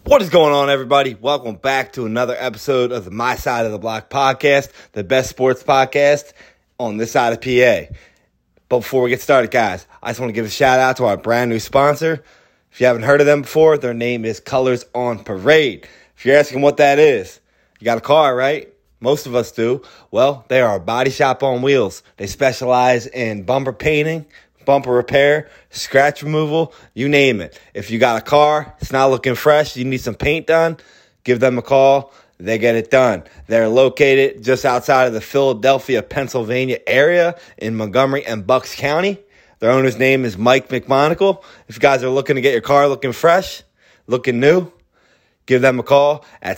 What is going on, everybody? Welcome back to another episode of the My Side of the Block podcast, the best sports podcast on this side of PA. But before we get started, guys, I just want to give a shout out to our brand new sponsor. If you haven't heard of them before, their name is Colors on Parade. If you're asking what that is, you got a car, right? Most of us do. Well, they are a body shop on wheels. They specialize in bumper painting, bumper repair, scratch removal, you name it. If you got a car, it's not looking fresh, you need some paint done, give them a call. They get it done. They're located just outside of the Philadelphia, Pennsylvania area in Montgomery and Bucks County. Their owner's name is Mike McMonagle. If you guys are looking to get your car looking fresh, looking new, give them a call at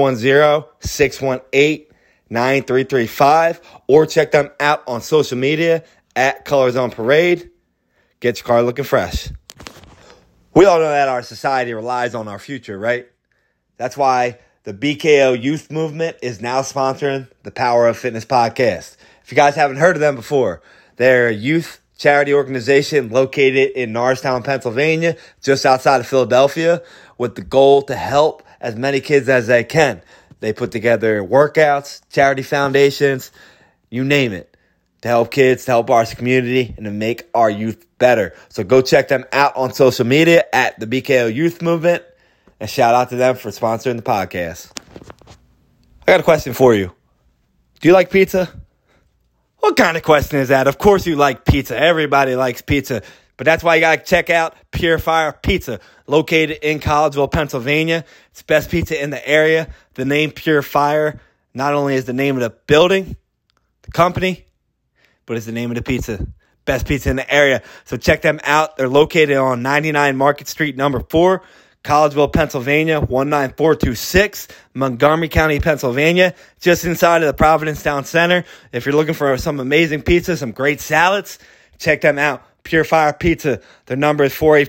610-618-9335 or check them out on social media at Colors on Parade. Get your car looking fresh. We all know that our society relies on our future, right? That's why the BKO Youth Movement is now sponsoring the Power of Fitness podcast. If you guys haven't heard of them before, they're a youth charity organization located in Norristown, Pennsylvania, just outside of Philadelphia, with the goal to help as many kids as they can. They put together workouts, charity foundations, you name it, to help kids, to help our community, and to make our youth better. So go check them out on social media at the BKO Youth Movement, and shout out to them for sponsoring the podcast. I got a question for you. Do you like pizza? What kind of question is that? Of course you like pizza. Everybody likes pizza. But that's why you got to check out Pure Fire Pizza, located in Collegeville, Pennsylvania. It's the best pizza in the area. The name Pure Fire not only is the name of the building, the company, but it's the name of the pizza. Best pizza in the area. So check them out. They're located on 99 Market Street, number 4, Collegeville, Pennsylvania, 19426, Montgomery County, Pennsylvania, just inside of the Providence Town Center. If you're looking for some amazing pizza, some great salads, check them out. Pure Fire Pizza. Their number is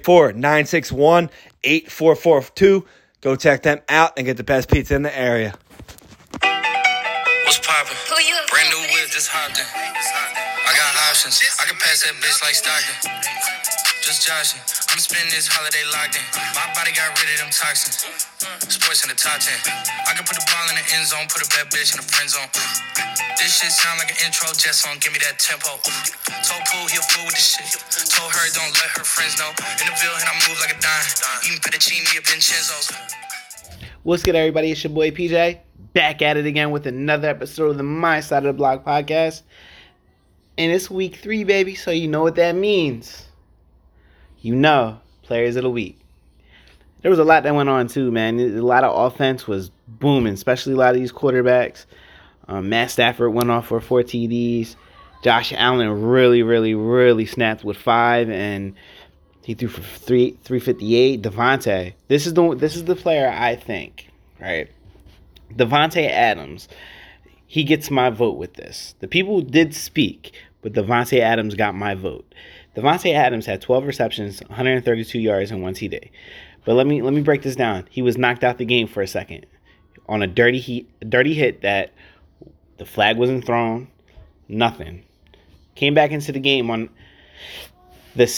484-961-8442. Go check them out and get the best pizza in the area. What's poppin'? Brand new whip, just hopped in. I got options. I can pass that bitch like Stockton. Just joshing. I'm spending this holiday locked in. My body got rid of them toxins. Sports in the top 10. I can put the ball in the end zone, put a bad bitch in the friend zone. This shit sound like an intro jet song, give me that tempo. Told Pooh he a fool with the shit. Told her don't let her friends know. In the Ville and I move like a dime. Eating fettuccine at Vincenzo's. What's good, everybody? It's your boy PJ. Back at it again with another episode of the My Side of the Block podcast. And it's week 3, baby, so you know what that means. You know, players of the week. There was a lot that went on too, man. A lot of offense was booming, especially a lot of these quarterbacks. Matt Stafford went off for 4 TDs. Josh Allen really snapped with 5, and he threw for 358. Devontae, this is the player I think, right? Davante Adams, he gets my vote with this. The people did speak, but Davante Adams got my vote. Davante Adams had 12 receptions, 132 yards, and 1 TD. But let me break this down. He was knocked out the game for a second on a dirty hit that the flag wasn't thrown, nothing. Came back into the game on the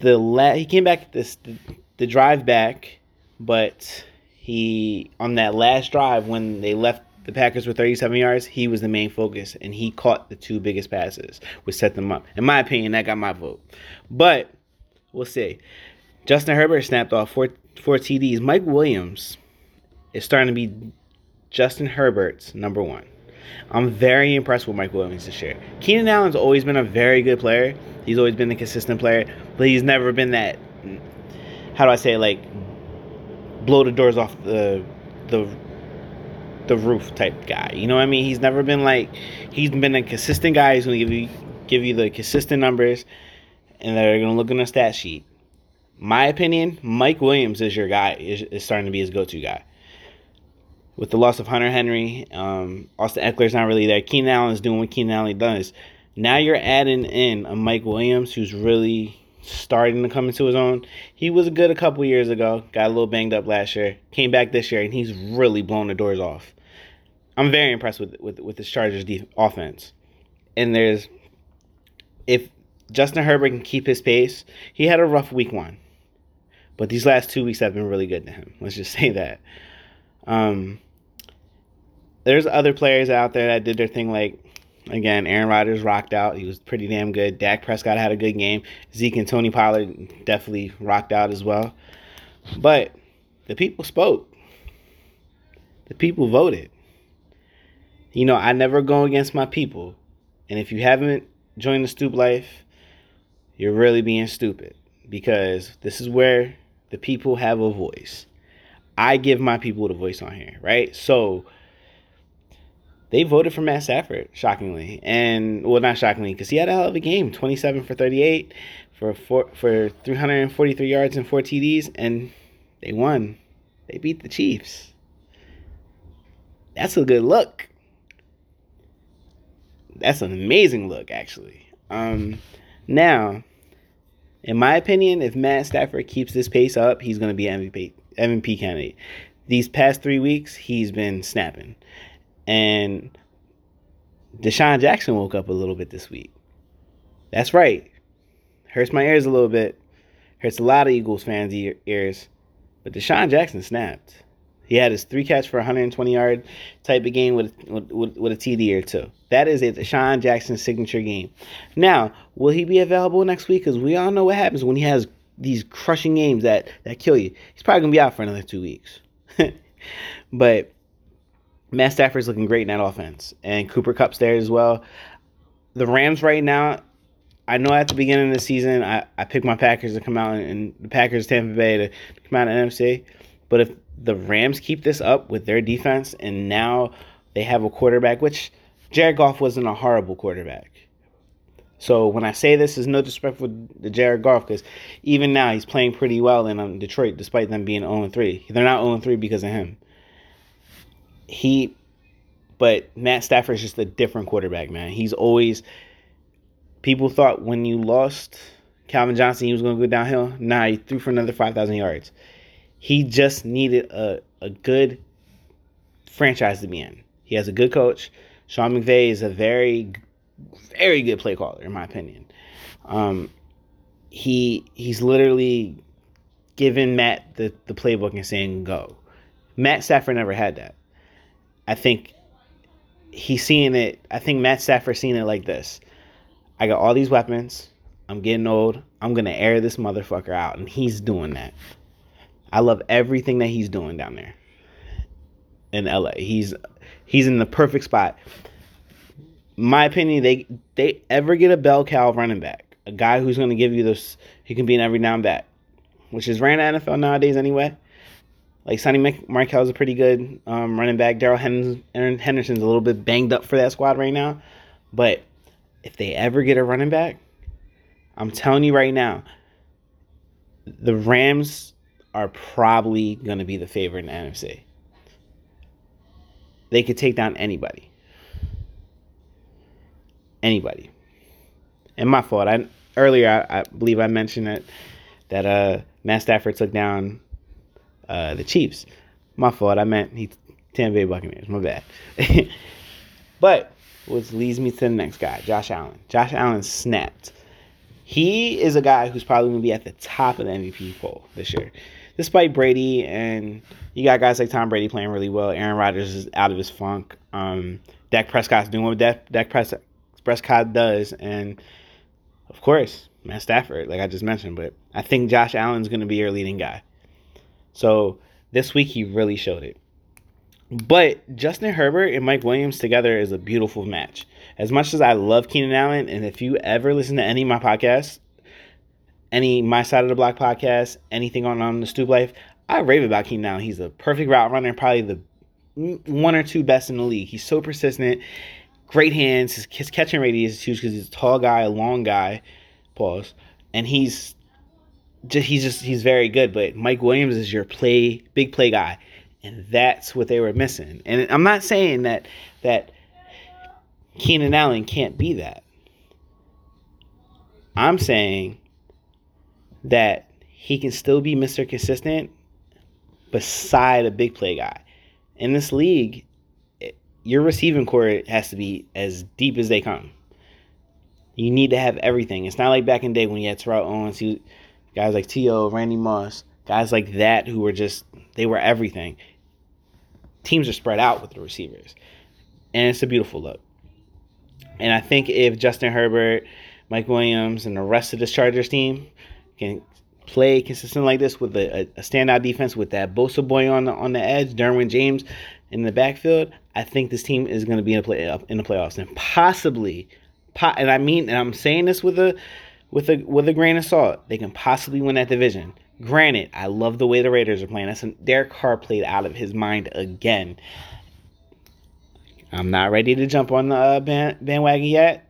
drive back, but he, on that last drive when they left the Packers with 37 yards, he was the main focus, and he caught the 2 biggest passes, which set them up. In my opinion, that got my vote. But we'll see. Justin Herbert snapped off 4 TDs. Mike Williams is starting to be Justin Herbert's number 1. I'm very impressed with Mike Williams this year. Keenan Allen's always been a very good player. He's always been a consistent player, but he's never been that, how do I say it, like, blow the doors off the roof type guy. You know what I mean? He's never been like, he's been a consistent guy. He's going to give you the consistent numbers, and they're going to look on the stat sheet. My opinion, Mike Williams is your guy, is starting to be his go-to guy. With the loss of Hunter Henry, Austin Eckler's not really there. Keenan Allen's doing what Keenan Allen does. Now you're adding in a Mike Williams who's really starting to come into his own. He was good a couple years ago, got a little banged up last year, came back this year, and he's really blown the doors off. I'm very impressed with the Chargers' offense. And if Justin Herbert can keep his pace, he had a rough week 1. But these last 2 weeks have been really good to him. Let's just say that. There's other players out there that did their thing. Like, again, Aaron Rodgers rocked out. He was pretty damn good. Dak Prescott had a good game. Zeke and Tony Pollard definitely rocked out as well. But the people spoke. The people voted. You know, I never go against my people. And if you haven't joined the Stoop Life, you're really being stupid. Because this is where the people have a voice. I give my people the voice on here, right? So they voted for Matt Stafford, shockingly. And, well, not shockingly, because he had a hell of a game. 27 for 38 for 343 yards and 4 TDs. And they won. They beat the Chiefs. That's a good look. That's an amazing look, actually. Now, in my opinion, if Matt Stafford keeps this pace up, he's going to be an MVP candidate. These past 3 weeks, he's been snapping. And Deshaun Jackson woke up a little bit this week. That's right. Hurts my ears a little bit. Hurts a lot of Eagles fans' ears. But Deshaun Jackson snapped. He had his 3 catch for 120-yard type of game with a TD or 2. That is a Deshaun Jackson signature game. Now, will he be available next week? Because we all know what happens when he has these crushing games that kill you. He's probably going to be out for another 2 weeks. But Matt Stafford's looking great in that offense. And Cooper Kupp's there as well. The Rams right now, I know at the beginning of the season, I picked my Packers to come out, and the Packers, Tampa Bay, to come out in NFC. But if the Rams keep this up with their defense, and now they have a quarterback, which Jared Goff wasn't a horrible quarterback. So when I say this, is no disrespect for the Jared Goff, because even now he's playing pretty well in Detroit, despite them being 0-3. They're not 0-3 because of him. But Matt Stafford's just a different quarterback, man. He's always, people thought when you lost Calvin Johnson, he was going to go downhill. Nah, he threw for another 5,000 yards. He just needed a good franchise to be in. He has a good coach. Sean McVay is a very, very good play caller, in my opinion. He's literally giving Matt the playbook and saying, go. Matt Stafford never had that. I think he's seeing it. I think Matt Stafford's seeing it like this. I got all these weapons. I'm getting old. I'm going to air this motherfucker out. And he's doing that. I love everything that he's doing down there in LA. He's in the perfect spot. My opinion, they ever get a bell cow running back, a guy who's going to give you this, he can be an every down back, which is rare in the NFL nowadays anyway. Like Sonny Michael's a pretty good running back. Darrell Henderson's a little bit banged up for that squad right now. But if they ever get a running back, I'm telling you right now, the Rams are probably going to be the favorite in the NFC. They could take down anybody. Anybody. And my fault. Earlier, I believe I mentioned that Matt Stafford took down the Chiefs. My fault. I meant Tampa Bay Buccaneers. My bad. But which leads me to the next guy, Josh Allen. Josh Allen snapped. He is a guy who's probably going to be at the top of the MVP poll this year. Despite Brady, and you got guys like Tom Brady playing really well. Aaron Rodgers is out of his funk. Dak Prescott's doing what Dak Prescott does. And, of course, Matt Stafford, like I just mentioned. But I think Josh Allen's going to be your leading guy. So this week he really showed it. But Justin Herbert and Mike Williams together is a beautiful match. As much as I love Keenan Allen, and if you ever listen to any of my podcasts, any My Side of the Block podcast, anything on the Stoop Life, I rave about Keenan Allen. He's a perfect route runner, probably the 1 or 2 best in the league. He's so persistent, great hands. His catching radius is huge because he's a tall guy, a long guy. Pause. And he's very good. But Mike Williams is your big play guy, and that's what they were missing. And I'm not saying that Keenan Allen can't be that. I'm saying that he can still be Mr. Consistent beside a big play guy. In this league, your receiving core has to be as deep as they come. You need to have everything. It's not like back in the day when you had Terrell Owens, guys like T.O., Randy Moss. Guys like that who were they were everything. Teams are spread out with the receivers. And it's a beautiful look. And I think if Justin Herbert, Mike Williams, and the rest of this Chargers team can play consistent like this with a standout defense with that Bosa boy on the edge, Derwin James in the backfield, I think this team is going to be in the playoffs and possibly, and I'm saying this with a grain of salt, they can possibly win that division. Granted, I love the way the Raiders are playing. Derek Carr played out of his mind again. I'm not ready to jump on the bandwagon yet,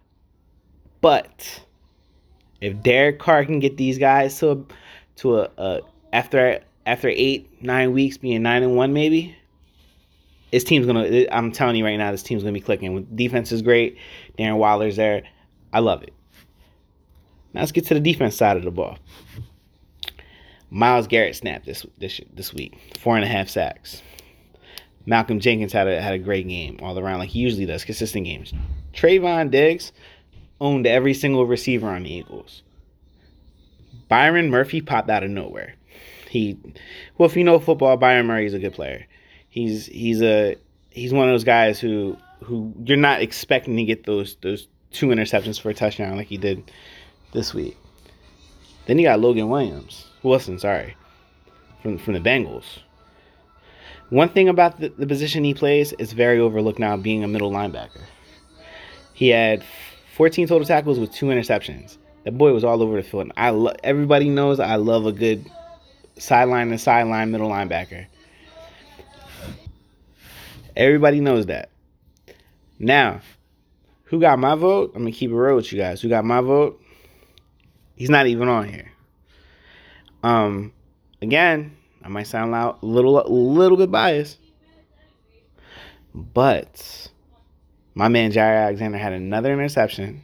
but if Derek Carr can get these guys to after 8-9 weeks being 9-1 maybe, his team's gonna. I'm telling you right now, this team's gonna be clicking. Defense is great. Darren Waller's there. I love it. Now let's get to the defense side of the ball. Myles Garrett snapped this week, 4.5 sacks. Malcolm Jenkins had a great game all around, like he usually does, consistent games. Trayvon Diggs owned every single receiver on the Eagles. Byron Murphy popped out of nowhere. If you know football, Byron Murray is a good player. He's one of those guys who you're not expecting to get those 2 interceptions for a touchdown like he did this week. Then you got Logan Wilson, from the Bengals. One thing about the position he plays is very overlooked now, being a middle linebacker. He had 14 total tackles with 2 interceptions. That boy was all over the field. Everybody knows I love a good sideline-to-sideline middle linebacker. Everybody knows that. Now, who got my vote? I'm going to keep it real with you guys. Who got my vote? He's not even on here. Again, I might sound a little bit biased, but my man Jaire Alexander had another interception.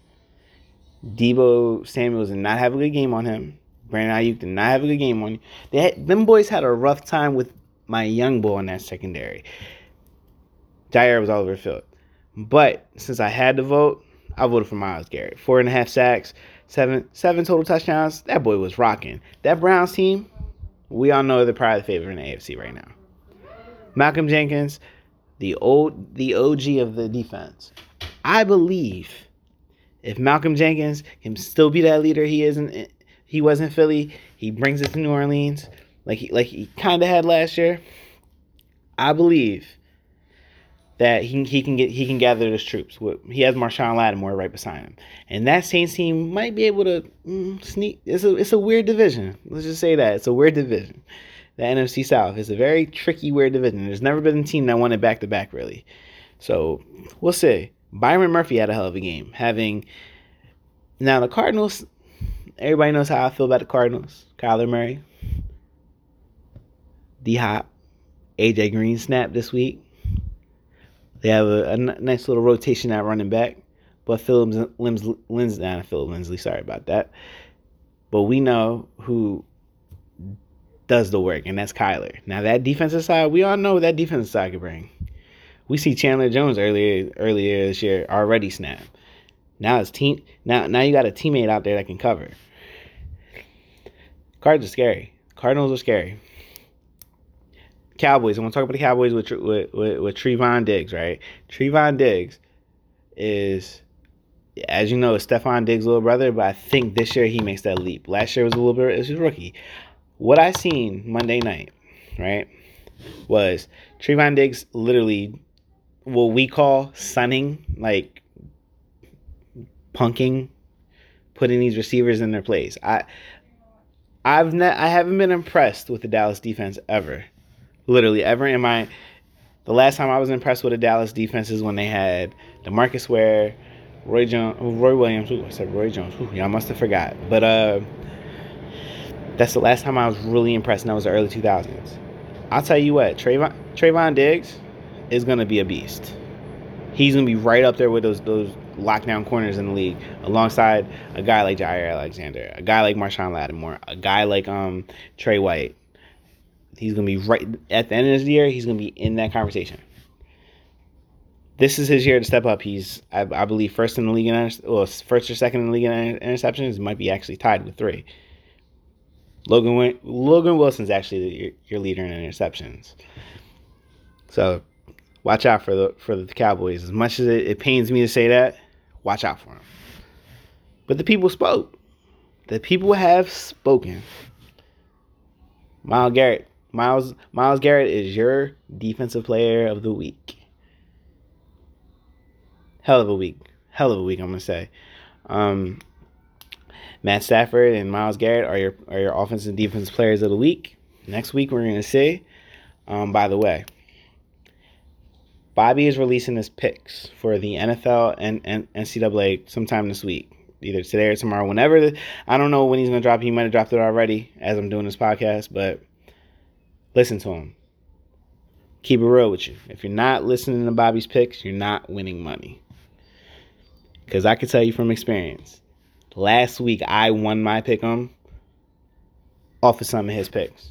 Deebo Samuel did not have a good game on him. Brandon Ayuk did not have a good game on him. Them boys had a rough time with my young boy in that secondary. Jaire was all over the field. But since I had to vote, I voted for Myles Garrett. 4.5 sacks, seven total touchdowns. That boy was rocking. That Browns team, we all know they're probably the favorite in the AFC right now. Malcolm Jenkins, the OG of the defense. I believe if Malcolm Jenkins can still be that leader he was in Philly, he brings it to New Orleans like he kind of had last year. I believe that he can gather his troops. He has Marshawn Lattimore right beside him, and that Saints team might be able to sneak. It's a weird division. Let's just say that it's a weird division. The NFC South is a very tricky, weird division. There's never been a team that won it back to back, really. So we'll see. Byron Murphy had a hell of a game. Now the Cardinals. Everybody knows how I feel about the Cardinals. Kyler Murray, D-Hop, AJ Green snapped this week. They have a nice little rotation at running back. But Philip Lindsay, sorry about that. But we know who does the work, and that's Kyler. Now that defensive side, we all know what that defensive side can bring. We see Chandler Jones earlier this year already snap. Now now you got a teammate out there that can cover. Cardinals are scary. Cowboys. I want to talk about the Cowboys with Trevon Diggs, right? Trevon Diggs is, as you know, Stephon Diggs' little brother, but I think this year he makes that leap. Last year was it was a rookie. What I seen Monday night, right, was Trevon Diggs literally what we call sunning, like punking, putting these receivers in their place. I haven't been impressed with the Dallas defense ever. Literally ever in my... The last time I was impressed with the Dallas defense is when they had DeMarcus Ware, Roy Williams. I said Roy Jones. Y'all must have forgot. But that's the last time I was really impressed, and that was the early 2000s. I'll tell you what, Trevon Diggs is going to be a beast. He's going to be right up there with those lockdown corners in the league, alongside a guy like Jaire Alexander, a guy like Marshawn Lattimore, a guy like Trey White. He's going to be right at the end of the year. He's going to be in that conversation. This is his year to step up. He's, I believe, first in the league first or second in the league in interceptions. Might be actually tied with 3. Logan Wilson's actually your leader in interceptions. So watch out for the Cowboys. As much as it pains me to say that, watch out for them. But the people spoke. The people have spoken. Myles Garrett is your defensive player of the week. Hell of a week, I'm gonna say. Matt Stafford and Myles Garrett are your offensive and defensive players of the week. Next week we're gonna see. By the way, Bobby is releasing his picks for the NFL and NCAA sometime this week, either today or tomorrow. Whenever, I don't know when he's gonna drop. He might have dropped it already as I'm doing this podcast, but listen to him. Keep it real with you. If you're not listening to Bobby's picks, you're not winning money. Because I can tell you from experience, last week I won my pick'em off of some of his picks.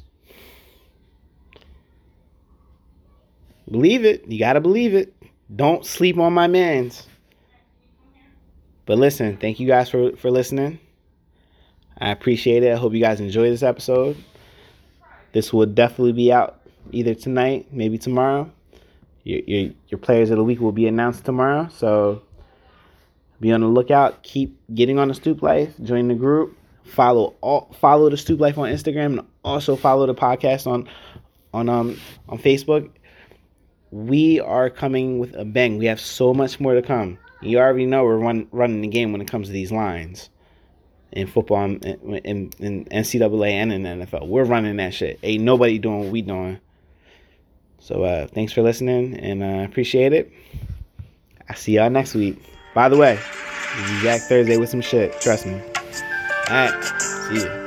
Believe it. You got to believe it. Don't sleep on my mans. But listen, thank you guys for listening. I appreciate it. I hope you guys enjoy this episode. This will definitely be out either tonight, maybe tomorrow. Your players of the week will be announced tomorrow. So be on the lookout. Keep getting on the Stoop Life. Join the group. Follow the Stoop Life on Instagram, and also follow the podcast on Facebook. We are coming with a bang. We have so much more to come. You already know we're running the game when it comes to these lines in football, in NCAA and in the NFL. We're running that shit. Ain't nobody doing what we doing. So thanks for listening, and I appreciate it. I'll see y'all next week. By the way, we'll be back Thursday with some shit. Trust me. All right. See you.